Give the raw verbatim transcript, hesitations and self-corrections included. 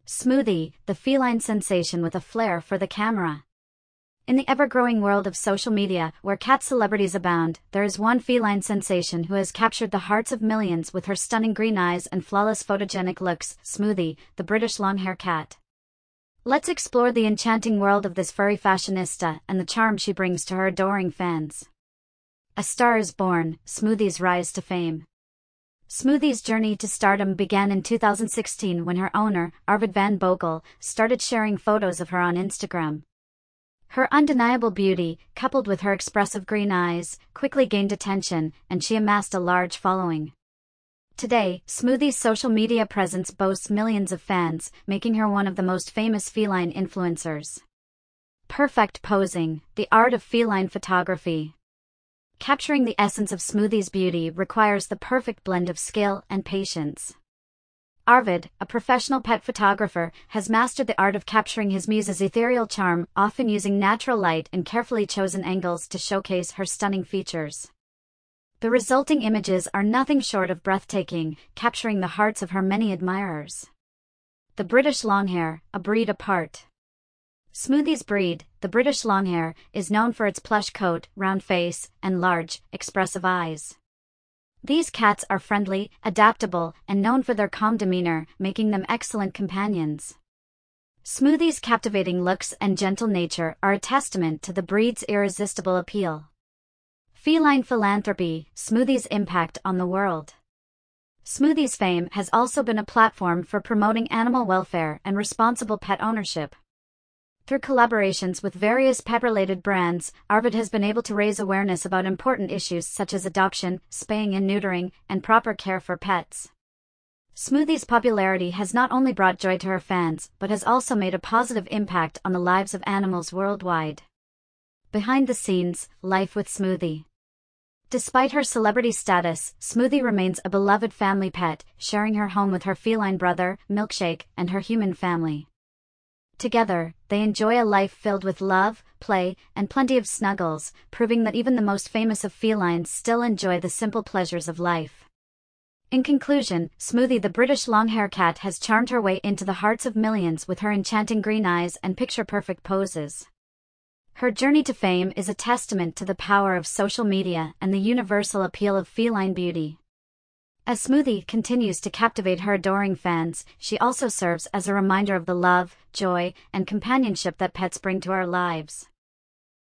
Smoothie, the feline sensation with a flair for the camera. In the ever-growing world of social media, where cat celebrities abound, there is one feline sensation who has captured the hearts of millions with her stunning green eyes and flawless photogenic looks, Smoothie, the British long-hair cat. Let's explore the enchanting world of this furry fashionista and the charm she brings to her adoring fans. A star is born, Smoothie's rise to fame. Smoothie's journey to stardom began in two thousand sixteen when her owner, Arvid van Bokel, started sharing photos of her on Instagram. Her undeniable beauty, coupled with her expressive green eyes, quickly gained attention, and she amassed a large following. Today, Smoothie's social media presence boasts millions of fans, making her one of the most famous feline influencers. Perfect posing, the art of feline photography. Capturing the essence of Smoothie's beauty requires the perfect blend of skill and patience. Arvid, a professional pet photographer, has mastered the art of capturing his muse's ethereal charm, often using natural light and carefully chosen angles to showcase her stunning features. The resulting images are nothing short of breathtaking, capturing the hearts of her many admirers. The British Longhair, a breed apart. Smoothie's breed, the British Longhair, is known for its plush coat, round face, and large, expressive eyes. These cats are friendly, adaptable, and known for their calm demeanor, making them excellent companions. Smoothie's captivating looks and gentle nature are a testament to the breed's irresistible appeal. Feline philanthropy, Smoothie's impact on the world. Smoothie's fame has also been a platform for promoting animal welfare and responsible pet ownership. Through collaborations with various pet-related brands, Arvid has been able to raise awareness about important issues such as adoption, spaying and neutering, and proper care for pets. Smoothie's popularity has not only brought joy to her fans, but has also made a positive impact on the lives of animals worldwide. Behind the scenes, life with Smoothie. Despite her celebrity status, Smoothie remains a beloved family pet, sharing her home with her feline brother, Milkshake, and her human family. Together, they enjoy a life filled with love, play, and plenty of snuggles, proving that even the most famous of felines still enjoy the simple pleasures of life. In conclusion, Smoothie the British long-hair cat has charmed her way into the hearts of millions with her enchanting green eyes and picture-perfect poses. Her journey to fame is a testament to the power of social media and the universal appeal of feline beauty. As Smoothie continues to captivate her adoring fans, she also serves as a reminder of the love, joy, and companionship that pets bring to our lives.